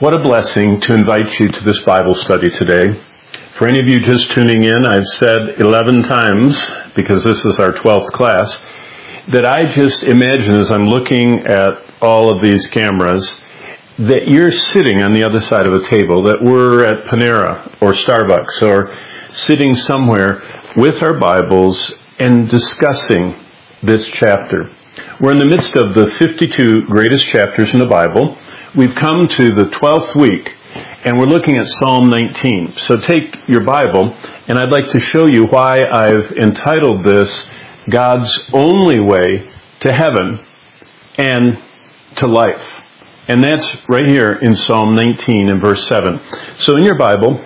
What a blessing to invite you to this Bible study today. For any of you just tuning in, I've said 11 times, because this is our 12th class, that I just imagine as I'm looking at all of these cameras, that you're sitting on the other side of a table, that we're at Panera or Starbucks or sitting somewhere with our Bibles and discussing this chapter. We're in the midst of the 52 greatest chapters in the Bible. We've come to the 12th week, and we're looking at Psalm 19. So take your Bible, and I'd like to show you why I've entitled this God's Only Way to Heaven and to Life. And that's right here in Psalm 19 and verse 7. So in your Bible,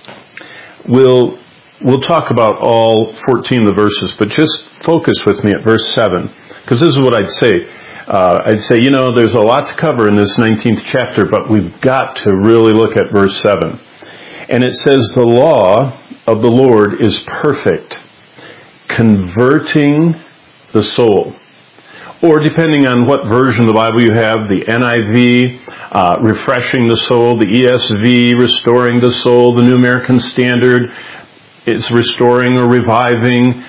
we'll talk about all 14 of the verses, but just focus with me at verse 7, because this is what I'd say. There's a lot to cover in this 19th chapter, but we've got to really look at verse 7. And it says, "The law of the Lord is perfect, converting the soul." Or depending on what version of the Bible you have, the NIV, refreshing the soul, the ESV, restoring the soul, the New American Standard, it's restoring or reviving.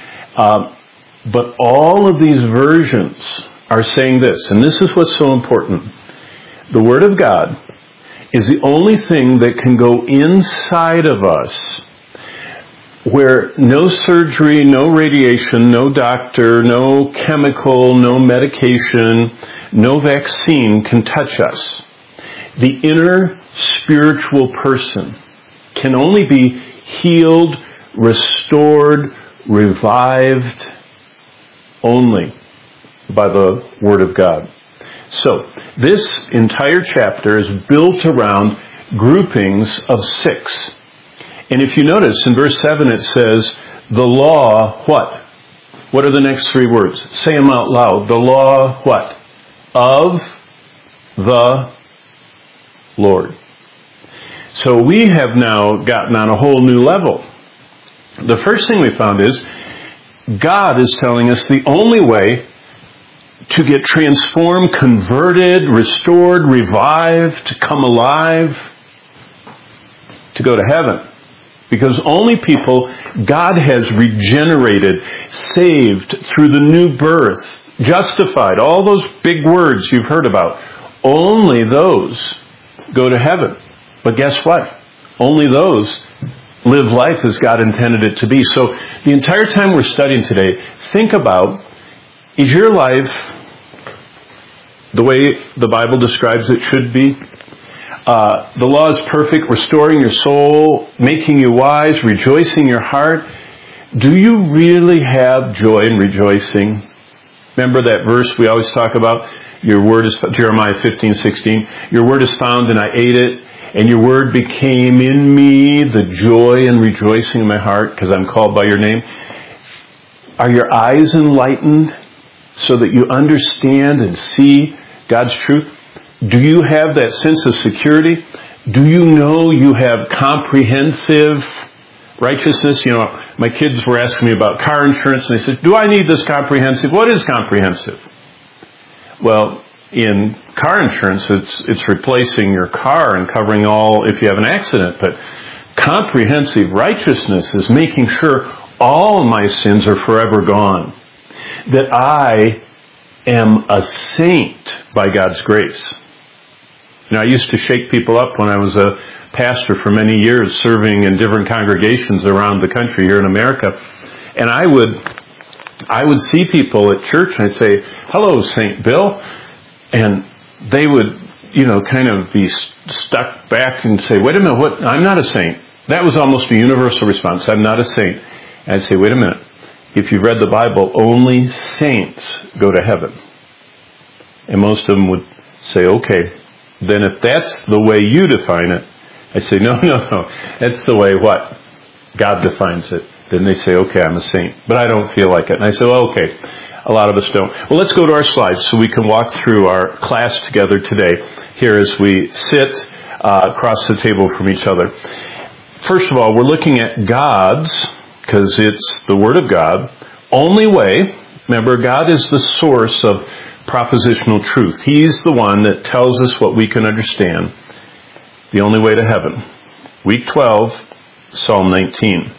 But all of these versions are saying this, and this is what's so important. The Word of God is the only thing that can go inside of us where no surgery, no radiation, no doctor, no chemical, no medication, no vaccine can touch us. The inner spiritual person can only be healed, restored, revived only by the Word of God. So, this entire chapter is built around groupings of 6. And if you notice, in verse 7 it says, the law, what? What are the next 3 words? Say them out loud. The law, what? Of the Lord. So we have now gotten on a whole new level. The first thing we found is, God is telling us the only way to get transformed, converted, restored, revived, to come alive, to go to heaven. Because only people God has regenerated, saved through the new birth, justified, all those big words you've heard about, only those go to heaven. But guess what? Only those live life as God intended it to be. So the entire time we're studying today, think about, is your life the way the Bible describes it should be? The law is perfect, restoring your soul, making you wise, rejoicing your heart. Do you really have joy and rejoicing? Remember that verse we always talk about? Your word is, Jeremiah 15:16. Your word is found and I ate it, and your word became in me the joy and rejoicing in my heart, because I'm called by your name. Are your eyes enlightened so that you understand and see God's truth? Do you have that sense of security? Do you know you have comprehensive righteousness? You know, my kids were asking me about car insurance, and they said, do I need this comprehensive? What is comprehensive? Well, in car insurance, it's replacing your car and covering all if you have an accident. But comprehensive righteousness is making sure all my sins are forever gone. That I am a saint by God's grace. You know, I used to shake people up when I was a pastor for many years, serving in different congregations around the country here in America. And I would see people at church and I'd say, "Hello, Saint Bill." And they would, kind of be stuck back and say, "Wait a minute, what? I'm not a saint." That was almost a universal response. I'm not a saint. And I'd say, "Wait a minute. If you've read the Bible, only saints go to heaven." And most of them would say, "Okay, then if that's the way you define it," I say, no, that's the way what? God defines it. Then they say, "Okay, I'm a saint, but I don't feel like it." And I say, "Well, okay, a lot of us don't." Well, let's go to our slides so we can walk through our class together today here as we sit across the table from each other. First of all, we're looking at God's, because it's the Word of God, only way. Remember, God is the source of propositional truth. He's the one that tells us what we can understand. The only way to heaven. Week 12, Psalm 19.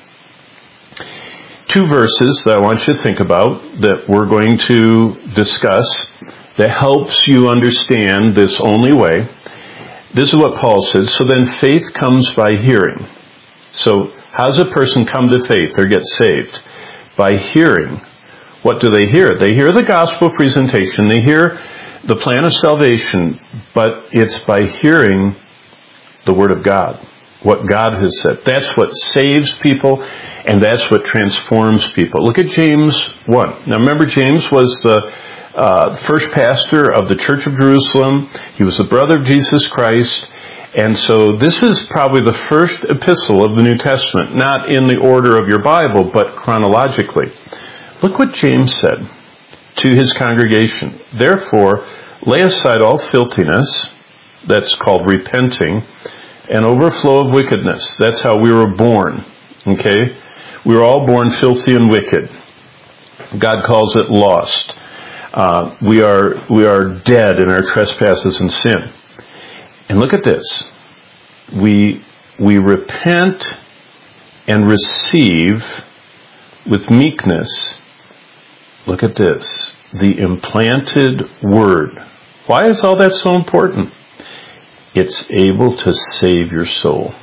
2 verses that I want you to think about that we're going to discuss that helps you understand this only way. This is what Paul said. So then faith comes by hearing. So how does a person come to faith or get saved? By hearing. What do they hear? They hear the gospel presentation. They hear the plan of salvation. But it's by hearing the Word of God. What God has said. That's what saves people, and that's what transforms people. Look at James 1. Now remember, James was the first pastor of the Church of Jerusalem. He was the brother of Jesus Christ. And so this is probably the first epistle of the New Testament, not in the order of your Bible, but chronologically. Look what James said to his congregation. Therefore, lay aside all filthiness, that's called repenting, and overflow of wickedness. That's how we were born. Okay? We were all born filthy and wicked. God calls it lost. We are dead in our trespasses and sin. And look at this. We repent and receive with meekness. Look at this. The implanted word. Why is all that so important? It's able to save your soul.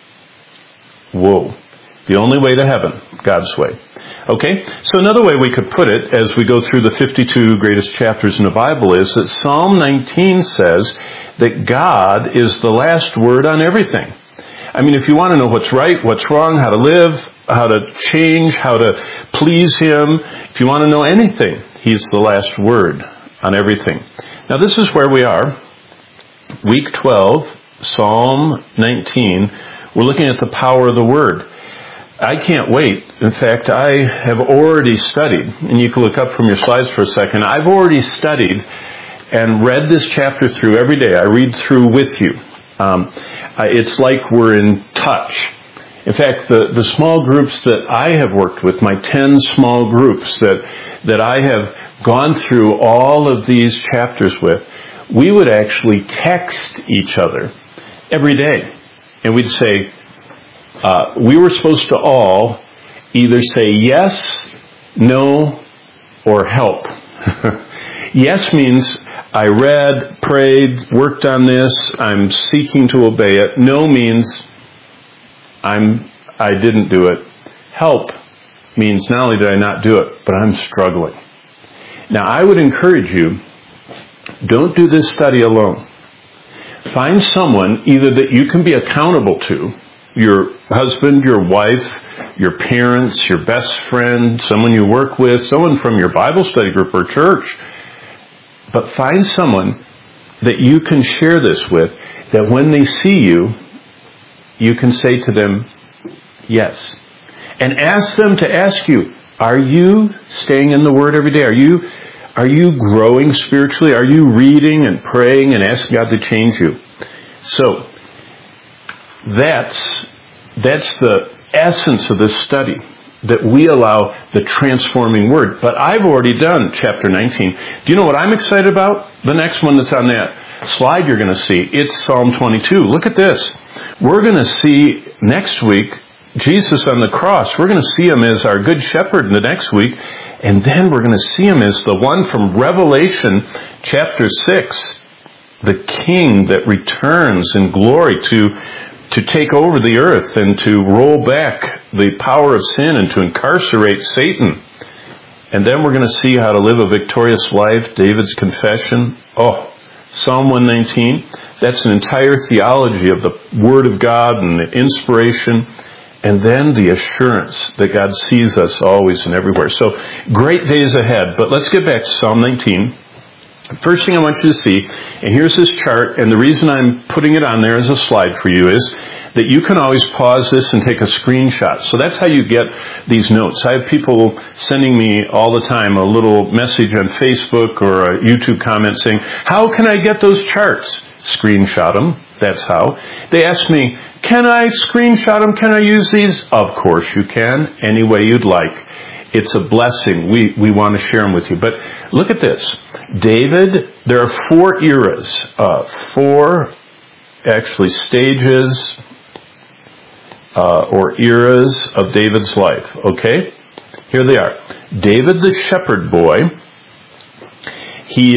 Whoa. The only way to heaven, God's way. Okay? So another way we could put it as we go through the 52 greatest chapters in the Bible is that Psalm 19 says that God is the last word on everything. I mean, if you want to know what's right, what's wrong, how to live, how to change, how to please Him, if you want to know anything, He's the last word on everything. Now this is where we are. Week 12, Psalm 19, we're looking at the power of the Word. I can't wait. In fact, I have already studied, and you can look up from your slides for a second. I've already studied and read this chapter through every day. I read through with you. It's like we're in touch. In fact, the small groups that I have worked with, my 10 small groups that I have gone through all of these chapters with, we would actually text each other every day. And we'd say, we were supposed to all either say yes, no, or help. Yes means I read, prayed, worked on this, I'm seeking to obey it. No means I didn't do it. Help means not only did I not do it, but I'm struggling. Now I would encourage you, don't do this study alone. Find someone either that you can be accountable to, your husband, your wife, your parents, your best friend, someone you work with, someone from your Bible study group or church. But find someone that you can share this with, that when they see you, you can say to them, yes. And ask them to ask you, are you staying in the Word every day? Are you growing spiritually? Are you reading and praying and asking God to change you? So, that's the essence of this study, that we allow the transforming Word. But I've already done chapter 19. Do you know what I'm excited about? The next one that's on that slide you're going to see, it's Psalm 22. Look at this. We're going to see next week Jesus on the cross. We're going to see Him as our good shepherd in the next week. And then we're going to see Him as the one from Revelation chapter 6, the King that returns in glory to take over the earth and to roll back the power of sin and to incarcerate Satan. And then we're going to see how to live a victorious life, David's confession. Oh, Psalm 119, that's an entire theology of the Word of God and the inspiration. And then the assurance that God sees us always and everywhere. So, great days ahead. But let's get back to Psalm 19. First thing I want you to see, and here's this chart, and the reason I'm putting it on there as a slide for you is that you can always pause this and take a screenshot. So that's how you get these notes. I have people sending me all the time a little message on Facebook or a YouTube comment saying, how can I get those charts? Screenshot them. That's how. They ask me, can I screenshot them? Can I use these? Of course you can, any way you'd like. It's a blessing. We want to share them with you. But look at this. David, there are 4 eras, 4 actually stages or eras of David's life. Okay? Here they are. David the shepherd boy. He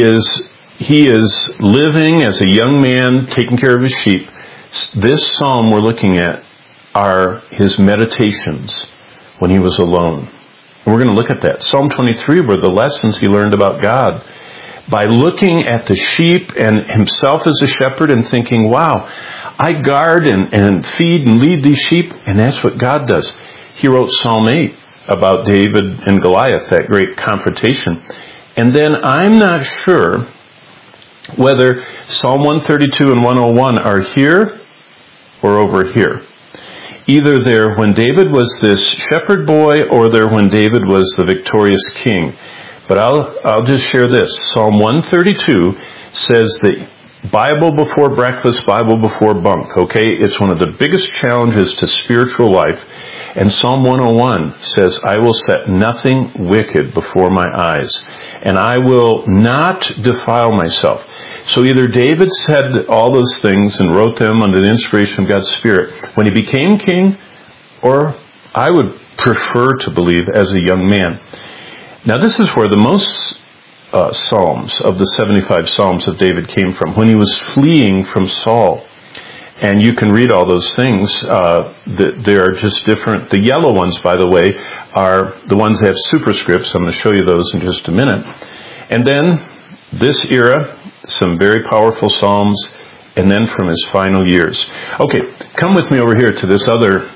is living as a young man, taking care of his sheep. This psalm we're looking at are his meditations when he was alone. And we're going to look at that. Psalm 23 were the lessons he learned about God. By looking at the sheep and himself as a shepherd and thinking, wow, I guard and feed and lead these sheep, and that's what God does. He wrote Psalm 8 about David and Goliath, that great confrontation. And then I'm not sure whether Psalm 132 and 101 are here or over here. Either they're when David was this shepherd boy, or they're when David was the victorious king. But I'll just share this. Psalm 132 says that Bible before breakfast, Bible before bunk, okay? It's one of the biggest challenges to spiritual life. And Psalm 101 says, I will set nothing wicked before my eyes, and I will not defile myself. So either David said all those things and wrote them under the inspiration of God's Spirit when he became king, or I would prefer to believe as a young man. Now this is where the most Psalms of the 75 Psalms of David came from, when he was fleeing from Saul. And you can read all those things. They are just different. The yellow ones, by the way, are the ones that have superscripts. I'm going to show you those in just a minute. And then this era, some very powerful Psalms, and then from his final years. Okay, come with me over here to this other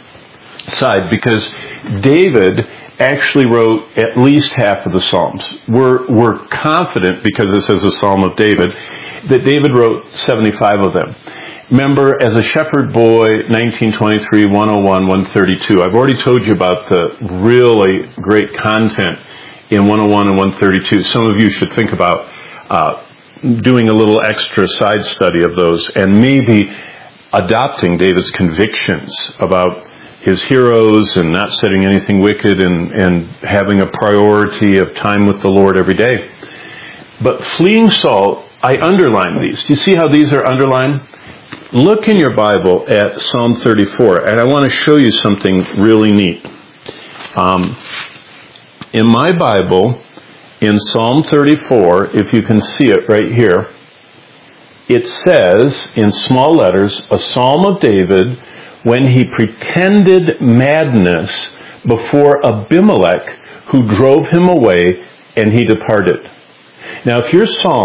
side, because David actually wrote at least half of the Psalms. We're confident, because this is a Psalm of David, that David wrote 75 of them. Remember, as a shepherd boy, 1923, 101, 132. I've already told you about the really great content in 101 and 132. Some of you should think about doing a little extra side study of those, and maybe adopting David's convictions about his heroes and not setting anything wicked and having a priority of time with the Lord every day. But fleeing Saul, I underlined these. Do you see how these are underlined? Look in your Bible at Psalm 34, and I want to show you something really neat. In my Bible, in Psalm 34, if you can see it right here, it says in small letters, a Psalm of David when he pretended madness before Abimelech, who drove him away, and he departed. Now, if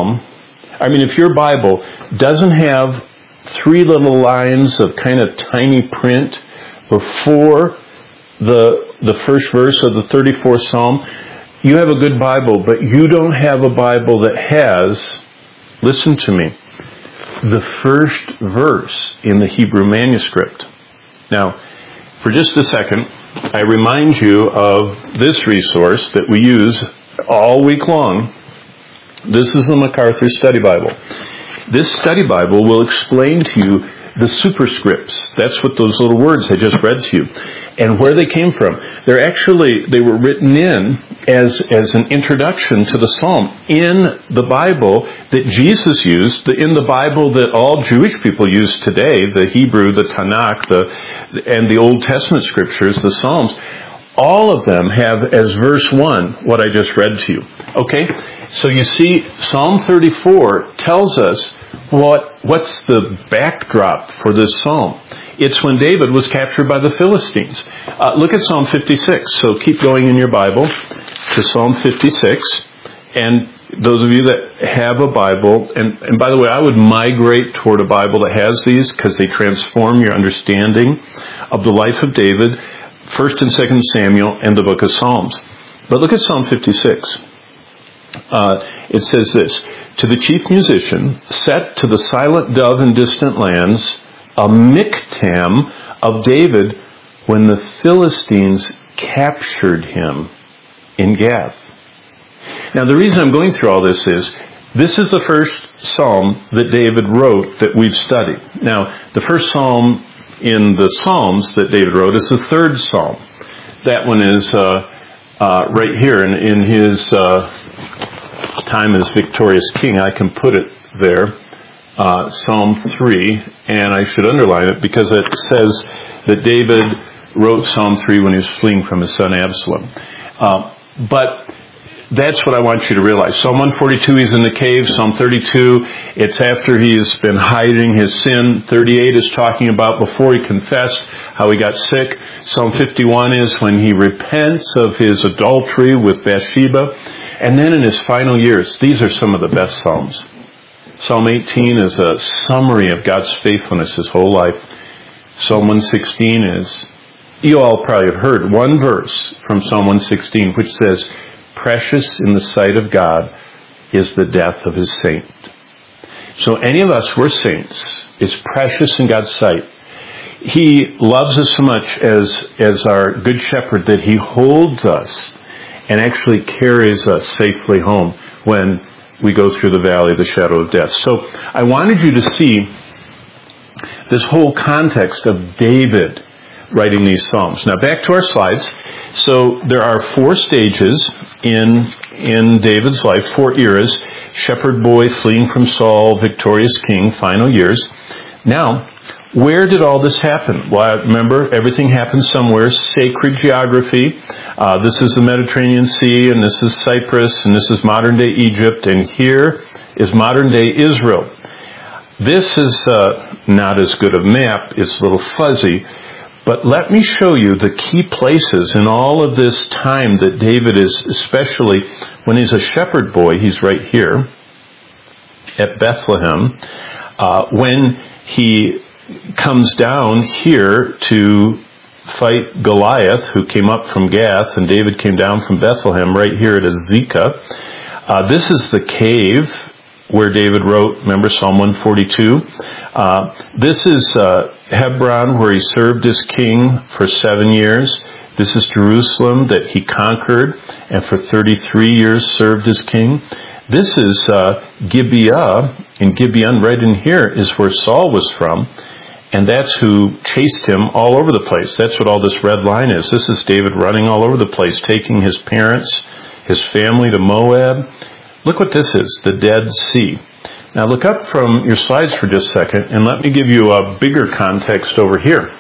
your Bible doesn't have 3 little lines of kind of tiny print before the first verse of the 34th Psalm, you have a good Bible, but you don't have a Bible that has, listen to me, the first verse in the Hebrew manuscript. Now, for just a second, I remind you of this resource that we use all week long. This is the MacArthur Study Bible. This study Bible will explain to you the superscripts. That's what those little words I just read to you. And where they came from. They were written in as an introduction to the Psalm in the Bible that Jesus used, in the Bible that all Jewish people use today, the Hebrew, the Tanakh, and the Old Testament scriptures, the Psalms. All of them have as verse 1 what I just read to you. Okay? So you see, Psalm 34 tells us what's the backdrop for this psalm. It's when David was captured by the Philistines. Look at Psalm 56. So keep going in your Bible to Psalm 56. And those of you that have a Bible, and by the way, I would migrate toward a Bible that has these, because they transform your understanding of the life of David, 1st and 2nd Samuel, and the book of Psalms. But look at Psalm 56. It says this, to the chief musician, set to the silent dove in distant lands, a miktam of David when the Philistines captured him in Gath. Now, the reason I'm going through all this is the first psalm that David wrote that we've studied. Now, the first psalm in the Psalms that David wrote is the 3rd psalm. That one is right here in his time as victorious king. I can put it there. Psalm 3, and I should underline it because it says that David wrote Psalm 3 when he was fleeing from his son Absalom. But that's what I want you to realize. Psalm 142, he's in the cave. Psalm 32, it's after he's been hiding his sin. 38 is talking about before he confessed how he got sick. Psalm 51 is when he repents of his adultery with Bathsheba. And then in his final years, these are some of the best Psalms. Psalm 18 is a summary of God's faithfulness his whole life. Psalm 116 is, you all probably have heard one verse from Psalm 116, which says, precious in the sight of God is the death of his saint. So any of us, we're saints. It's precious in God's sight. He loves us so much as our good shepherd that he holds us and actually carries us safely home when we go through the valley of the shadow of death. So I wanted you to see this whole context of David writing these Psalms. Now back to our slides. So there are 4 stages in David's life, 4 eras: shepherd boy, fleeing from Saul, victorious king, final years. Now, where did all this happen? Well, remember, everything happened somewhere. Sacred geography. This is the Mediterranean Sea, and this is Cyprus, and this is modern-day Egypt, and here is modern-day Israel. This is not as good a map. It's a little fuzzy. But let me show you the key places in all of this time that David is, especially when he's a shepherd boy. He's right here at Bethlehem. When he comes down here to fight Goliath, who came up from Gath, and David came down from Bethlehem right here at Azekah. This is the cave where David wrote, remember, Psalm 142. This is Hebron, where he served as king for 7 years. This is Jerusalem that he conquered and for 33 years served as king. This is Gibeah, and Gibeon right in here is where Saul was from, and that's who chased him all over the place. That's what all this red line is. This is David running all over the place, taking his parents, his family to Moab. Look what this is, the Dead Sea. Now look up from your slides for just a second, and let me give you a bigger context over here.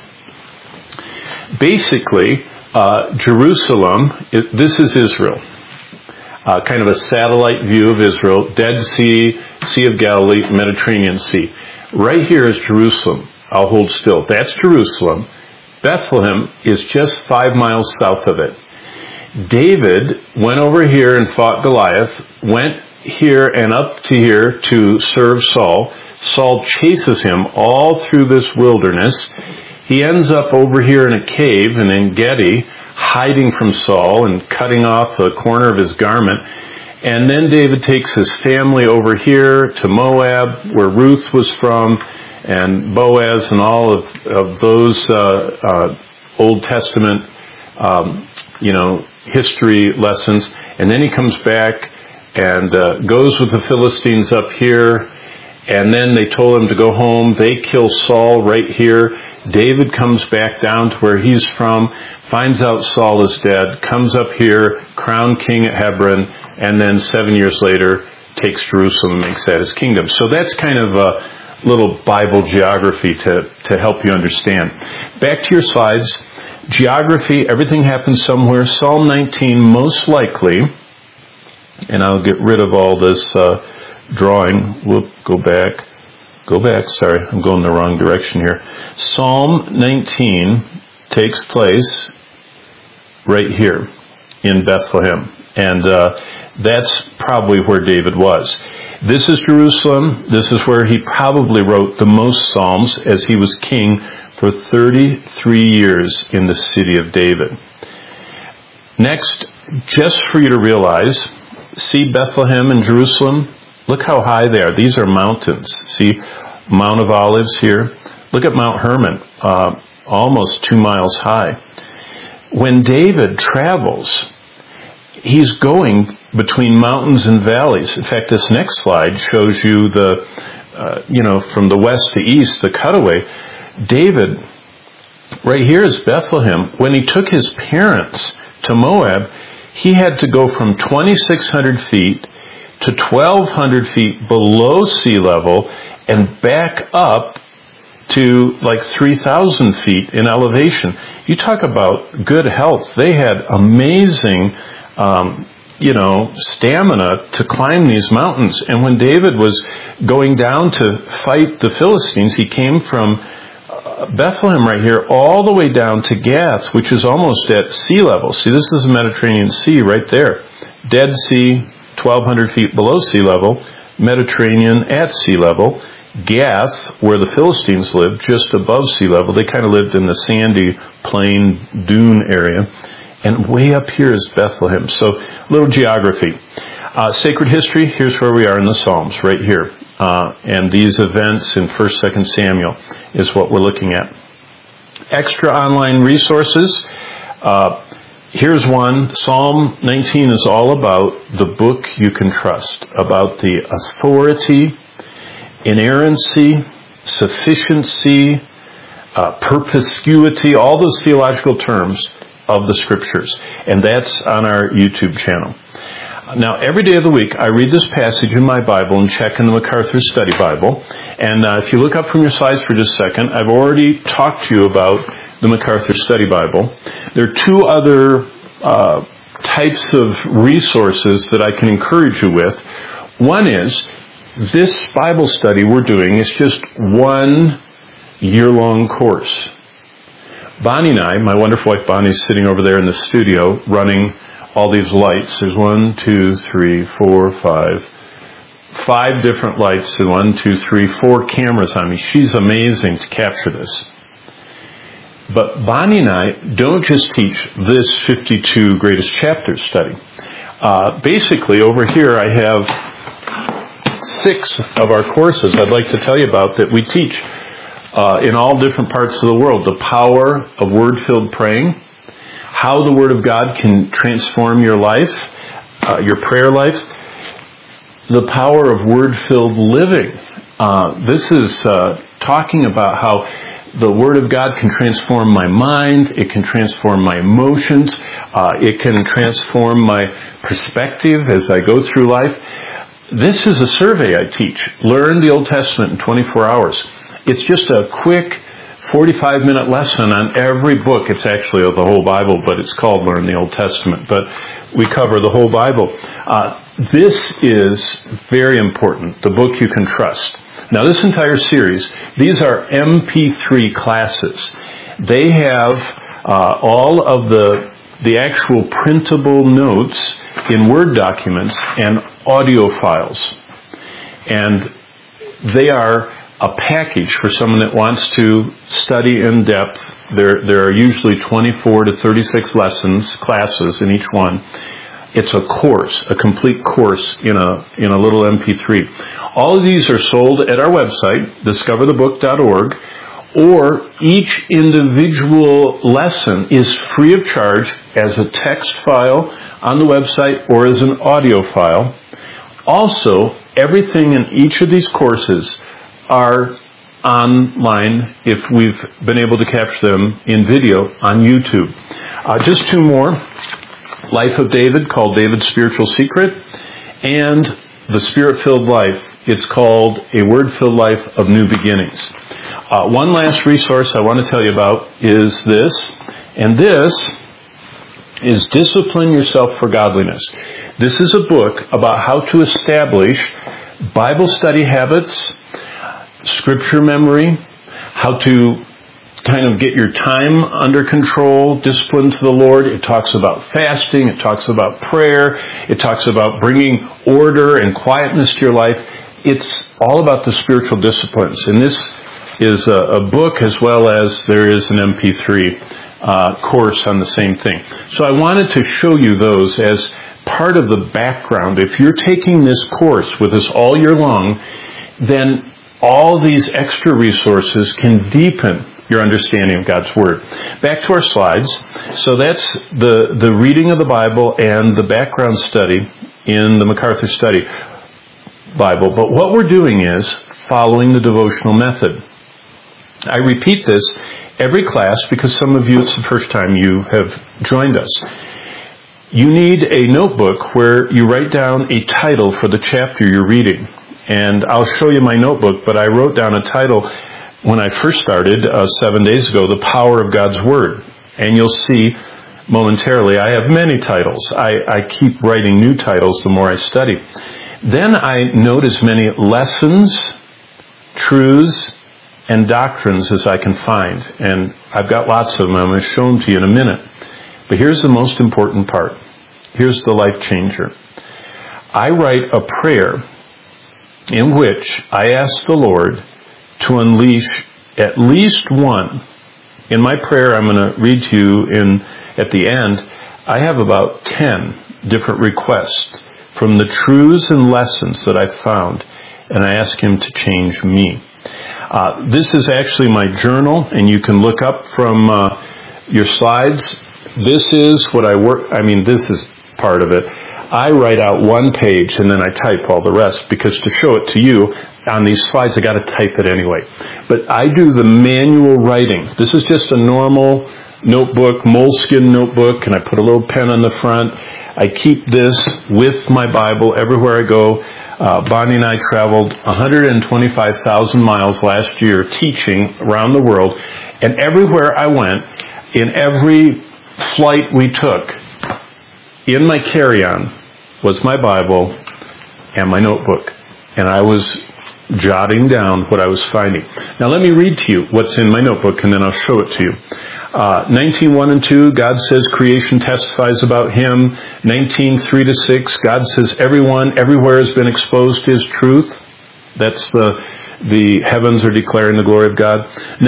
Basically, Jerusalem, this is Israel. Kind of a satellite view of Israel, Dead Sea, Sea of Galilee, Mediterranean Sea. Right here is Jerusalem. I'll hold still. That's Jerusalem. Bethlehem is just 5 miles south of it. David went over here and fought Goliath, went here and up to here to serve Saul. Saul chases him all through this wilderness. He ends up over here in a cave in En-Gedi, hiding from Saul and cutting off a corner of his garment. And then David takes his family over here to Moab, where Ruth was from, and Boaz, and all of those Old Testament history lessons. And then he comes back and goes with the Philistines up here, and then they told him to go home. They kill Saul right here. David comes back down to where he's from, finds out Saul is dead, comes up here, crowned king at Hebron, and then 7 years later takes Jerusalem and makes that his kingdom. So that's kind of a little Bible geography to help you understand. Back to your slides. Geography, everything happens somewhere. Psalm 19, most likely, and I'll get rid of all this drawing. We'll go back. Sorry, I'm going the wrong direction here. Psalm 19 takes place right here in Bethlehem. And that's probably where David was. This is Jerusalem. This is where he probably wrote the most Psalms as he was king for 33 years in the city of David. Next, just for you to realize, see Bethlehem and Jerusalem? Look how high they are. These are mountains. See Mount of Olives here? Look at Mount Hermon, almost 2 miles high. When David travels, he's going between mountains and valleys. In fact, this next slide shows you from the west to east, the cutaway. David, right here is Bethlehem. When he took his parents to Moab, he had to go from 2,600 feet to 1,200 feet below sea level, and back up to like 3,000 feet in elevation. You talk about good health. They had amazing, stamina to climb these mountains. And when David was going down to fight the Philistines, he came from Bethlehem right here all the way down to Gath, which is almost at sea level. See, this is the Mediterranean Sea right there. Dead Sea, 1,200 feet below sea level. Mediterranean at sea level. Gath, where the Philistines lived, just above sea level. They kind of lived in the sandy plain dune area. And way up here is Bethlehem. So, little geography. Sacred history, here's where we are in the Psalms, right here. And these events in 1st, 2nd Samuel is what we're looking at. Extra online resources. Here's one. Psalm 19 is all about the book you can trust, about the authority, inerrancy, sufficiency, perspicuity, all those theological terms of the Scriptures. And that's on our YouTube channel. Now, every day of the week, I read this passage in my Bible and check in the MacArthur Study Bible. And if you look up from your slides for just a second, I've already talked to you about the MacArthur Study Bible. There are two other types of resources that I can encourage you with. One is this Bible study we're doing is just 1 year-long course. Bonnie and I, my wonderful wife Bonnie, is sitting over there in the studio running all these lights. There's 1, 2, 3, 4, 5. 5 different lights and 1, 2, 3, 4 cameras on me. She's amazing to capture this. But Bonnie and I don't just teach this 52 greatest chapters study. Basically, over here I have 6 of our courses I'd like to tell you about that we teach in all different parts of the world. The power of word-filled praying, how the Word of God can transform your life, your prayer life, the power of word-filled living. This is talking about how the Word of God can transform my mind, it can transform my emotions, it can transform my perspective as I go through life. This is a survey I teach. Learn the Old Testament in 24 hours. It's just a quick 45-minute lesson on every book. It's actually of the whole Bible, but it's called Learn the Old Testament. But we cover the whole Bible. This is very important, the book you can trust. Now, this entire series, these are MP3 classes. They have all of the actual printable notes in Word documents and audio files. And they are a package for someone that wants to study in depth. There are usually 24 to 36 classes in each one. It's a course, a complete course in a little MP3. All of these are sold at our website, discoverthebook.org, or each individual lesson is free of charge as a text file on the website or as an audio file. Also, everything in each of these courses are online if we've been able to capture them in video on YouTube. Just 2 more. Life of David, called David's Spiritual Secret, and The Spirit-Filled Life. It's called A Word-Filled Life of New Beginnings. One last resource I want to tell you about is this, and this is Discipline Yourself for Godliness. This is a book about how to establish Bible study habits, scripture memory, how to kind of get your time under control, discipline to the Lord. It talks about fasting. It talks about prayer. It talks about bringing order and quietness to your life. It's all about the spiritual disciplines. And this is a book as well as there is an MP3 course on the same thing. So I wanted to show you those as part of the background. If you're taking this course with us all year long, then all these extra resources can deepen your understanding of God's Word. Back to our slides. So that's the reading of the Bible and the background study in the MacArthur Study Bible. But what we're doing is following the devotional method. I repeat this every class because some of you, it's the first time you have joined us. You need a notebook where you write down a title for the chapter you're reading. And I'll show you my notebook, but I wrote down a title when I first started 7 days ago, The Power of God's Word. And you'll see momentarily I have many titles. I keep writing new titles the more I study. Then I note as many lessons, truths, and doctrines as I can find. And I've got lots of them. I'm going to show them to you in a minute. But here's the most important part. Here's the life changer. I write a prayer in which I ask the Lord to unleash at least one. In my prayer, I'm going to read to you at the end, I have about 10 different requests from the truths and lessons that I've found, and I ask Him to change me. This is actually my journal, and you can look up from your slides. This is what this is part of it. I write out one page, and then I type all the rest, because to show it to you on these slides, I got to type it anyway. But I do the manual writing. This is just a normal notebook, moleskin notebook, and I put a little pen on the front. I keep this with my Bible everywhere I go. Bonnie and I traveled 125,000 miles last year teaching around the world, and everywhere I went, in every flight we took, in my carry-on was my Bible and my notebook, and I was jotting down what I was finding. Now let me read to you what's in my notebook, and then I'll show it to you. 19:1 and 2, God says creation testifies about Him. 19:3-6, God says everyone, everywhere has been exposed to His truth. That's the heavens are declaring the glory of God.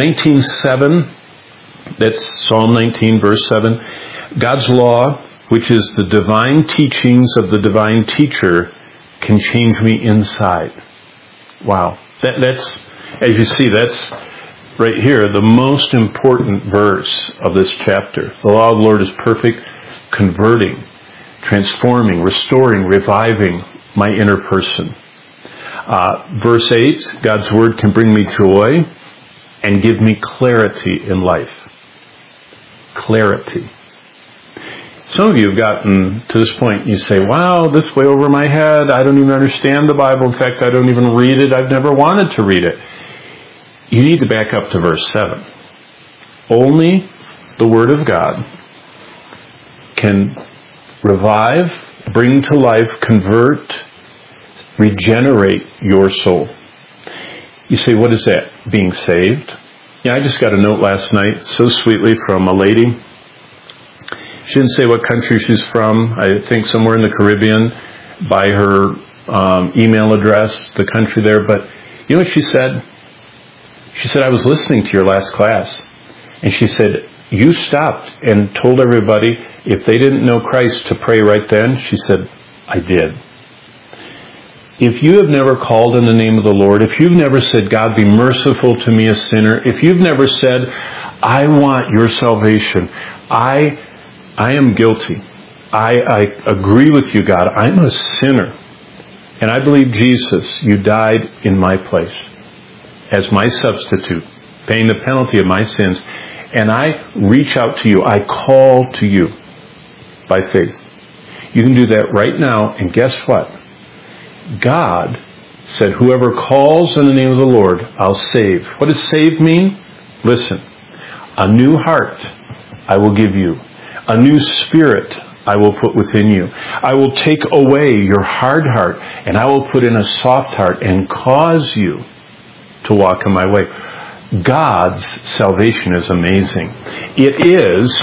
19:7, that's Psalm 19, verse 7. God's law, which is the divine teachings of the divine teacher, can change me inside. Wow. That's, as you see, that's right here, the most important verse of this chapter. The law of the Lord is perfect, converting, transforming, restoring, reviving my inner person. Verse 8, God's Word can bring me joy and give me clarity in life. Clarity. Some of you have gotten to this point, you say, wow, this way over my head, I don't even understand the Bible. In fact, I don't even read it. I've never wanted to read it. You need to back up to verse 7. Only the Word of God can revive, bring to life, convert, regenerate your soul. You say, what is that? Being saved? Yeah, I just got a note last night, so sweetly, from a lady. She didn't say what country she's from. I think somewhere in the Caribbean, by her email address, the country there. But you know what she said? She said, I was listening to your last class. And she said, you stopped and told everybody if they didn't know Christ to pray right then. She said, I did. If you have never called in the name of the Lord, if you've never said, God, be merciful to me, a sinner, if you've never said, I want your salvation, I am guilty. I agree with you, God. I'm a sinner. And I believe, Jesus, you died in my place as my substitute, paying the penalty of my sins. And I reach out to you. I call to you by faith. You can do that right now. And guess what? God said, whoever calls in the name of the Lord, I'll save. What does save mean? Listen. A new heart I will give you. A new spirit I will put within you. I will take away your hard heart, and I will put in a soft heart and cause you to walk in my way. God's salvation is amazing. It is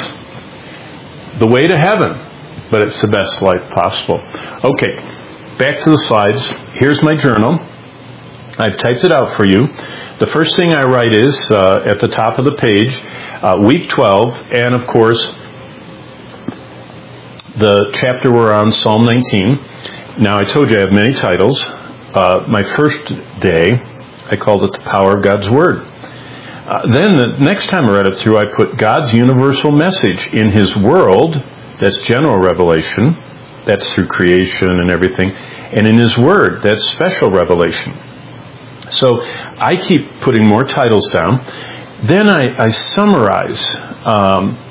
the way to heaven, but it's the best life possible. Okay, back to the slides. Here's my journal. I've typed it out for you. The first thing I write is, at the top of the page, week 12, and of course, the chapter we're on, Psalm 19. Now, I told you I have many titles. My first day, I called it The Power of God's Word. Then the next time I read it through, I put God's universal message in His world. That's general revelation. That's through creation and everything. And in His Word, that's special revelation. So I keep putting more titles down. Then I summarize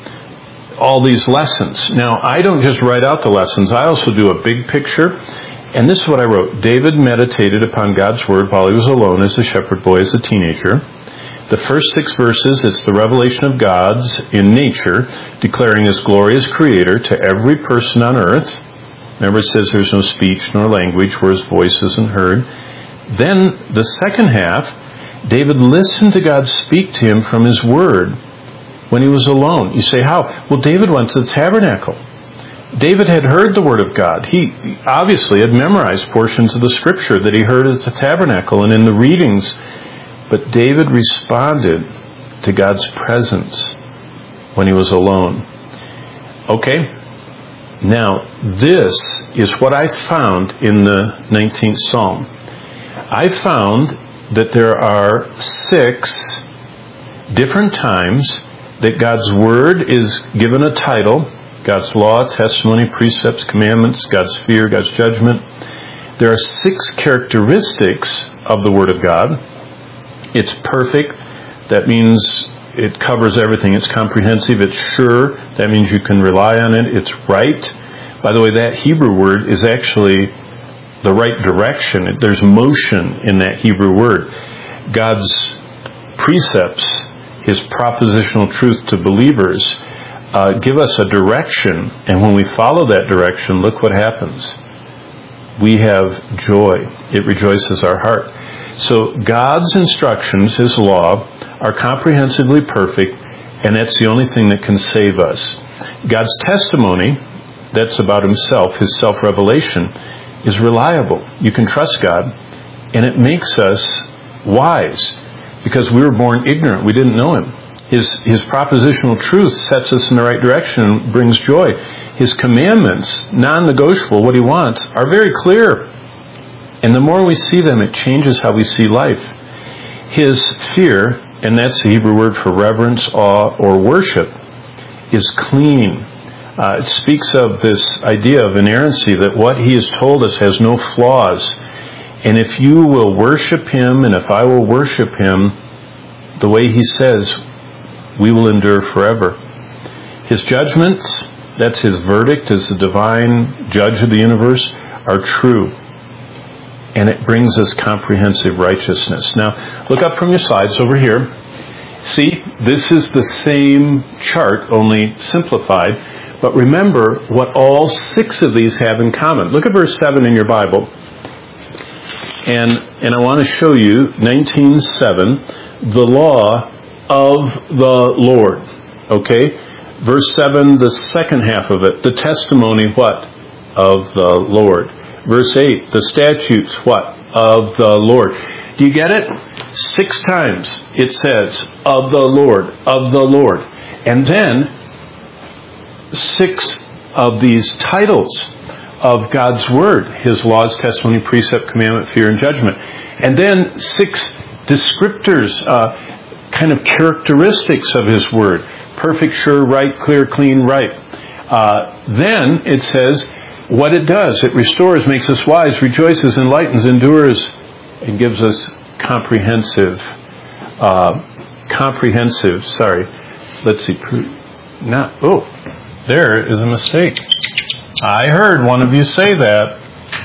all these lessons. Now, I don't just write out the lessons. I also do a big picture, And this is what I wrote. David meditated upon God's Word while he was alone as a shepherd boy, as a teenager. The first 6 verses, it's the revelation of God's in nature, declaring His glory as Creator to every person on earth. Remember, it says there's no speech nor language where His voice isn't heard. Then, the second half, David listened to God speak to him from His Word when he was alone. You say, how? Well, David went to the tabernacle. David had heard the Word of God. He obviously had memorized portions of the Scripture that he heard at the tabernacle and in the readings. But David responded to God's presence when he was alone. Okay? Now, this is what I found in the 19th Psalm. I found that there are 6 different times that God's Word is given a title. God's law, testimony, precepts, commandments, God's fear, God's judgment. There are 6 characteristics of the Word of God. It's perfect. That means it covers everything. It's comprehensive. It's sure. That means you can rely on it. It's right. By the way, that Hebrew word is actually the right direction. There's motion in that Hebrew word. God's precepts, His propositional truth to believers, give us a direction. And when we follow that direction, look what happens. We have joy. It rejoices our heart. So God's instructions, His law, are comprehensively perfect, and that's the only thing that can save us. God's testimony, that's about Himself, His self-revelation, is reliable. You can trust God, and it makes us wise, because we were born ignorant. We didn't know Him. His propositional truth sets us in the right direction and brings joy. His commandments, non-negotiable, what He wants, are very clear. And the more we see them, it changes how we see life. His fear, and that's the Hebrew word for reverence, awe, or worship, is clean. It speaks of this idea of inerrancy, that what He has told us has no flaws. And if you will worship Him, and if I will worship Him the way He says, we will endure forever. His judgments, that's His verdict as the divine judge of the universe, are true. And it brings us comprehensive righteousness. Now, look up from your slides over here. See, this is the same chart, only simplified. But remember what all 6 of these have in common. Look at verse 7 in your Bible. And I want to show you, 19:7, the law of the Lord. Okay? Verse 7, the second half of it, the testimony, what? Of the Lord. Verse 8, the statutes, what? Of the Lord. Do you get it? 6 times it says, of the Lord, of the Lord. And then 6 of these titles of God's Word, His laws, testimony, precept, commandment, fear, and judgment. And then 6 descriptors, kind of characteristics of His Word. Perfect, sure, right, clear, clean, right. Then it says what it does. It restores, makes us wise, rejoices, enlightens, endures, and gives us comprehensive, let's see, there is a mistake. I heard one of you say that.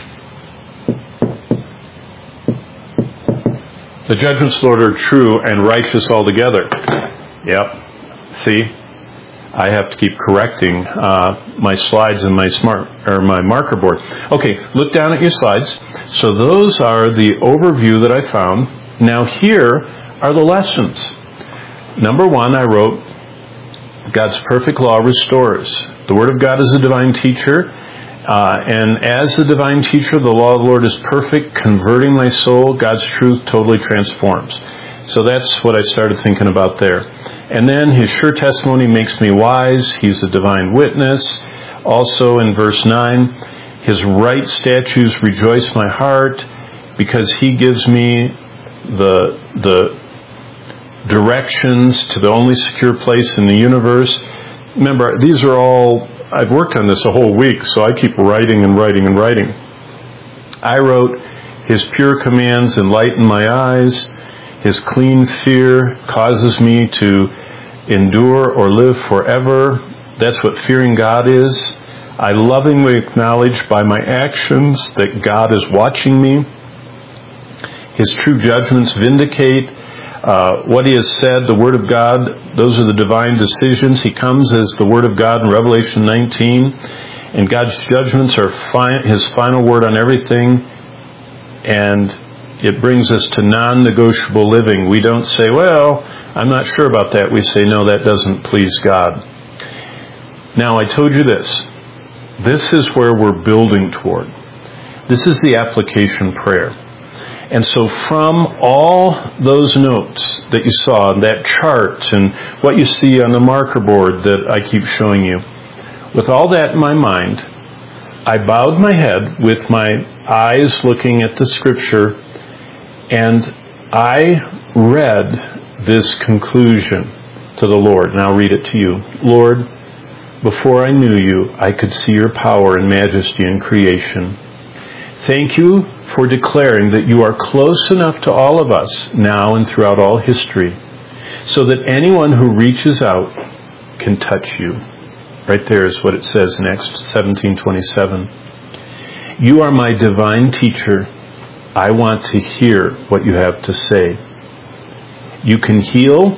The judgments of the Lord are true and righteous altogether. Yep. See? I have to keep correcting my slides and my marker board. Okay, look down at your slides. So those are the overview that I found. Now here are the lessons. Number 1, I wrote, God's perfect law restores. The Word of God is a divine teacher. And as the divine teacher, the law of the Lord is perfect, converting my soul. God's truth totally transforms. So that's what I started thinking about there. And then His sure testimony makes me wise. He's a divine witness. Also in verse 9, His right statutes rejoice my heart, because He gives me the directions to the only secure place in the universe. Remember, these are all, I've worked on this a whole week, so I keep writing and writing and writing. I wrote, His pure commands enlighten my eyes. His clean fear causes me to endure or live forever. That's what fearing God is. I lovingly acknowledge by my actions that God is watching me. His true judgments vindicate what He has said, the Word of God. Those are the divine decisions. He comes as the Word of God in Revelation 19. And God's judgments are His final word on everything. And it brings us to non-negotiable living. We don't say, well, I'm not sure about that. We say, no, that doesn't please God. Now, I told you this. This is where we're building toward. This is the application prayer. And so from all those notes that you saw, that chart, and what you see on the marker board that I keep showing you, with all that in my mind, I bowed my head with my eyes looking at the Scripture, and I read this conclusion to the Lord. And I'll read it to you. Lord, before I knew you, I could see your power and majesty in creation. Thank you for declaring that you are close enough to all of us now and throughout all history, so that anyone who reaches out can touch you. Right there is what it says in Acts 17:27. You are my divine teacher. I want to hear what you have to say. You can heal,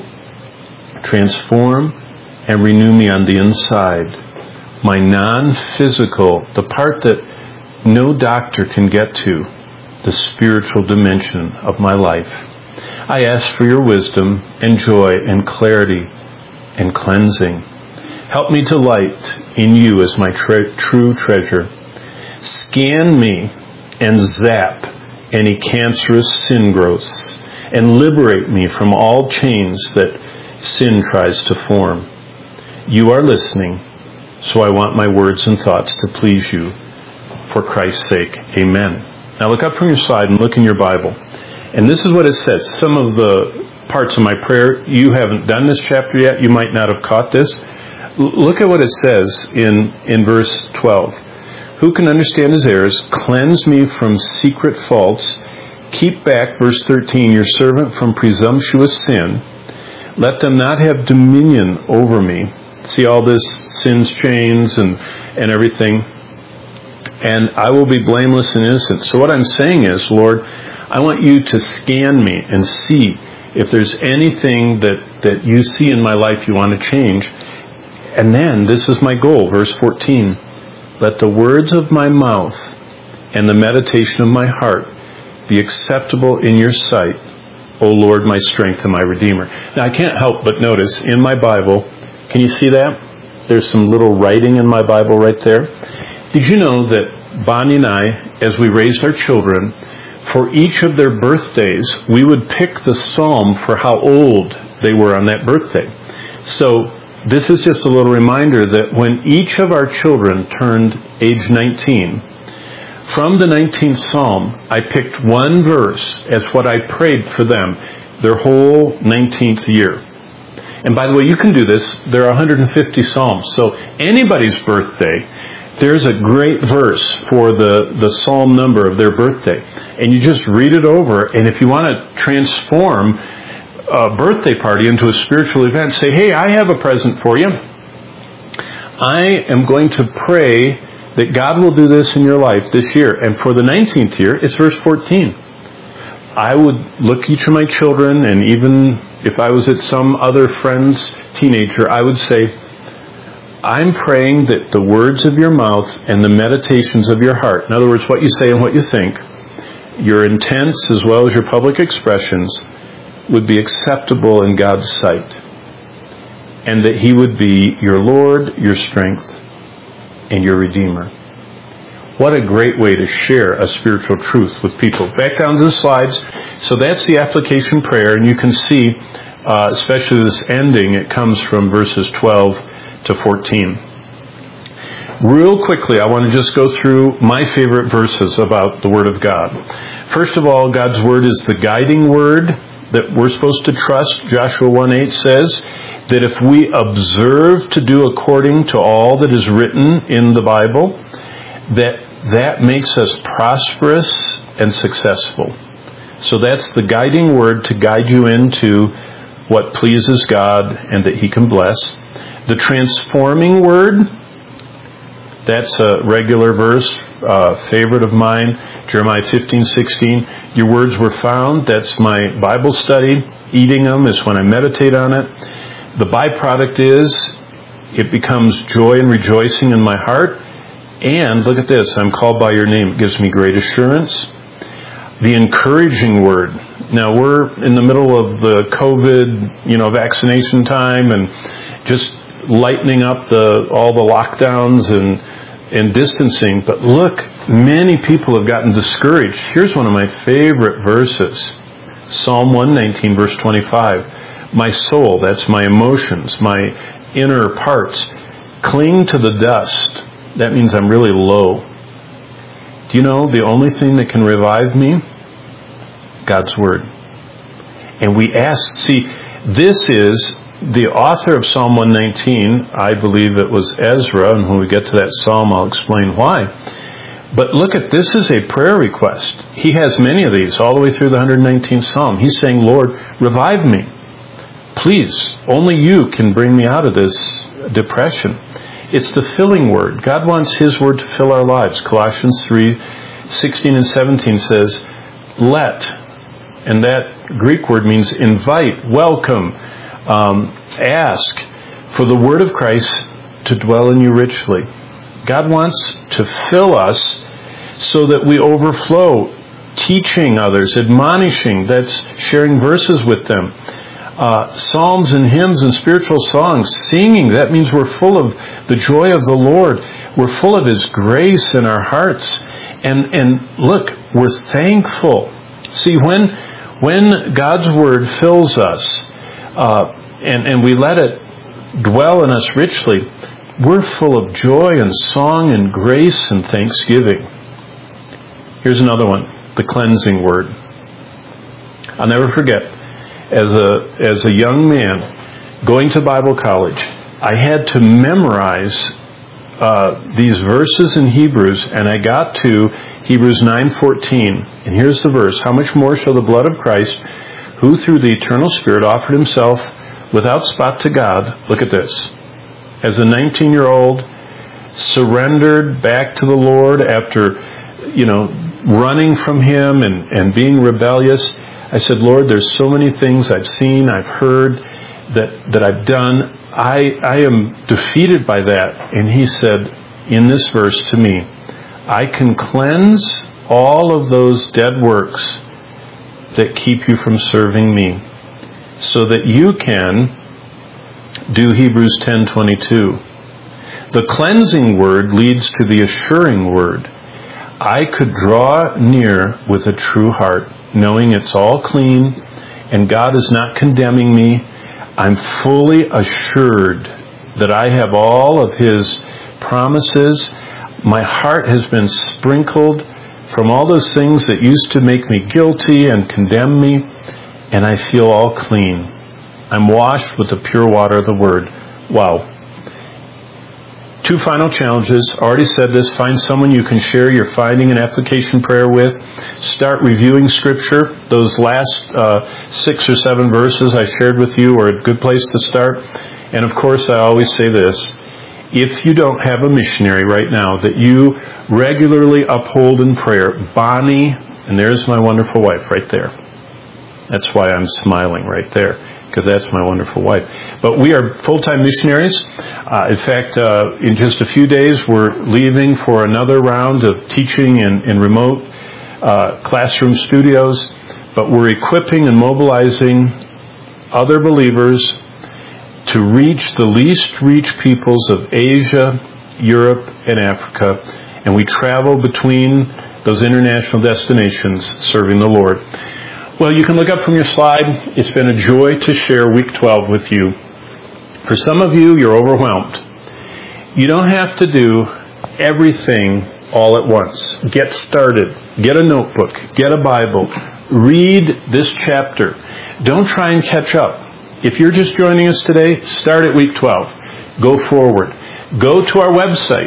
transform, and renew me on the inside. My non-physical, the part that no doctor can get to, the spiritual dimension of my life. I ask for your wisdom and joy and clarity and cleansing. Help me to light in you as my true treasure. Scan me and zap any cancerous sin growths and liberate me from all chains that sin tries to form. You are listening, so I want my words and thoughts to please you. For Christ's sake, amen. Now look up from your side and look in your Bible. And this is what it says. Some of the parts of my prayer, you haven't done this chapter yet. You might not have caught this. Look at what it says in verse 12. Who can understand his errors? Cleanse me from secret faults. Keep back, verse 13, your servant from presumptuous sin. Let them not have dominion over me. See all this sin's chains and everything. And I will be blameless and innocent. So what I'm saying is, Lord, I want you to scan me and see if there's anything that you see in my life you want to change. And then, this is my goal, verse 14. Let the words of my mouth and the meditation of my heart be acceptable in your sight, O Lord, my strength and my Redeemer. Now, I can't help but notice in my Bible, can you see that? There's some little writing in my Bible right there. Did you know that Bonnie and I, as we raised our children, for each of their birthdays, we would pick the psalm for how old they were on that birthday. So this is just a little reminder that when each of our children turned age 19, from the 19th Psalm, I picked one verse as what I prayed for them their whole 19th year. And by the way, you can do this. There are 150 Psalms. So anybody's birthday, there's a great verse for the Psalm number of their birthday. And you just read it over. And if you want to transform a birthday party into a spiritual event, say, hey, I have a present for you. I am going to pray that God will do this in your life this year. And for the 19th year, it's verse 14. I would look each of my children, and even if I was at some other friend's teenager, I would say, I'm praying that the words of your mouth and the meditations of your heart, in other words, what you say and what you think, your intents as well as your public expressions, would be acceptable in God's sight. And that He would be your Lord, your strength, and your Redeemer. What a great way to share a spiritual truth with people. Back down to the slides. So that's the application prayer, and you can see, especially this ending, it comes from verses 12 to 14. Real quickly, I want to just go through my favorite verses about the Word of God. First of all, God's Word is the guiding Word that we're supposed to trust. Joshua 1:8 says that if we observe to do according to all that is written in the Bible, that makes us prosperous and successful. So that's the guiding Word to guide you into what pleases God and that He can bless. The transforming Word That's a regular verse, favorite of mine, Jeremiah 15:16. Your words were found. That's my Bible study. Eating them is when I meditate on it. The byproduct is it becomes joy and rejoicing in my heart. And look at this, I'm called by your name. It gives me great assurance. The encouraging word. Now we're in the middle of the COVID, vaccination time and just lightening up all the lockdowns and distancing. But look, many people have gotten discouraged. Here's one of my favorite verses. Psalm 119, verse 25. My soul, that's my emotions, my inner parts, cling to the dust. That means I'm really low. Do you know the only thing that can revive me? God's Word. And we ask, this is the author of Psalm 119. I believe it was Ezra, and when we get to that psalm, I'll explain why. But look at, this is a prayer request. He has many of these all the way through the 119th Psalm. He's saying, Lord, revive me. Please, only you can bring me out of this depression. It's the filling word. God wants His Word to fill our lives. Colossians 3:16 and 17 says, let, and that Greek word means invite, welcome, ask for the Word of Christ to dwell in you richly. God wants to fill us so that we overflow, teaching others, admonishing, that's sharing verses with them. Psalms and hymns and spiritual songs, singing, that means we're full of the joy of the Lord. We're full of His grace in our hearts. And look, we're thankful. See, when God's Word fills us, and we let it dwell in us richly, we're full of joy and song and grace and thanksgiving. Here's another one, the cleansing word. I'll never forget, as a young man going to Bible college, I had to memorize these verses in Hebrews, and I got to Hebrews 9:14, and here's the verse: how much more shall the blood of Christ, who through the eternal Spirit offered Himself without spot to God, look at this, as a 19-year-old, surrendered back to the Lord after, running from Him and being rebellious. I said, Lord, there's so many things I've seen, I've heard, that I've done. I am defeated by that. And He said in this verse to me, I can cleanse all of those dead works that keep you from serving me, so that you can do Hebrews 10:22. The cleansing word leads to the assuring word. I could draw near with a true heart, knowing it's all clean and God is not condemning me. I'm fully assured that I have all of His promises. My heart has been sprinkled from all those things that used to make me guilty and condemn me, and I feel all clean. I'm washed with the pure water of the Word. Wow. 2 final challenges. Already said this. Find someone you can share your finding and application prayer with. Start reviewing Scripture. Those last 6 or 7 verses I shared with you are a good place to start. And of course, I always say this. If you don't have a missionary right now that you regularly uphold in prayer, Bonnie, and there's my wonderful wife right there. That's why I'm smiling right there, because that's my wonderful wife. But we are full-time missionaries. In fact, in just a few days, we're leaving for another round of teaching in remote classroom studios. But we're equipping and mobilizing other believers to reach the least reached peoples of Asia, Europe, and Africa. And we travel between those international destinations serving the Lord. Well, you can look up from your slide. It's been a joy to share week 12 with you. For some of you, you're overwhelmed. You don't have to do everything all at once. Get started. Get a notebook. Get a Bible. Read this chapter. Don't try and catch up. If you're just joining us today, start at week 12. Go forward. Go to our website,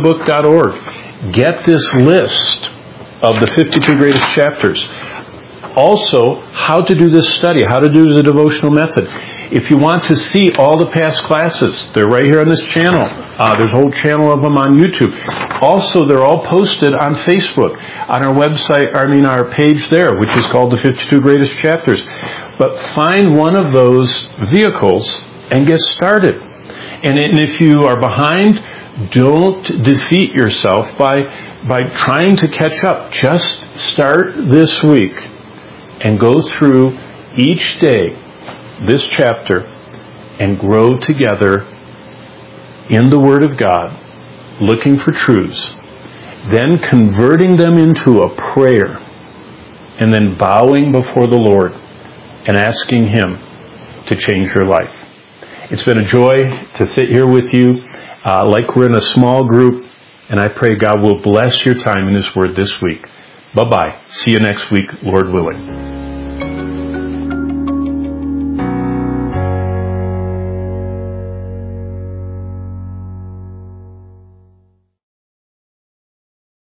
discoverthebook.org. Get this list of the 52 greatest chapters. also how to do this study, how to do the devotional method. If you want to see all the past classes, they're right here on this channel. There's a whole channel of them on YouTube. Also, they're all posted on Facebook, on our website, our page there, which is called the 52 Greatest Chapters. But find one of those vehicles and get started. And if you are behind, don't defeat yourself by trying to catch up. Just start this week and go through each day this chapter and grow together in the Word of God, looking for truths, then converting them into a prayer, and then bowing before the Lord and asking Him to change your life. It's been a joy to sit here with you like we're in a small group, and I pray God will bless your time in His Word this week. Bye-bye. See you next week, Lord willing.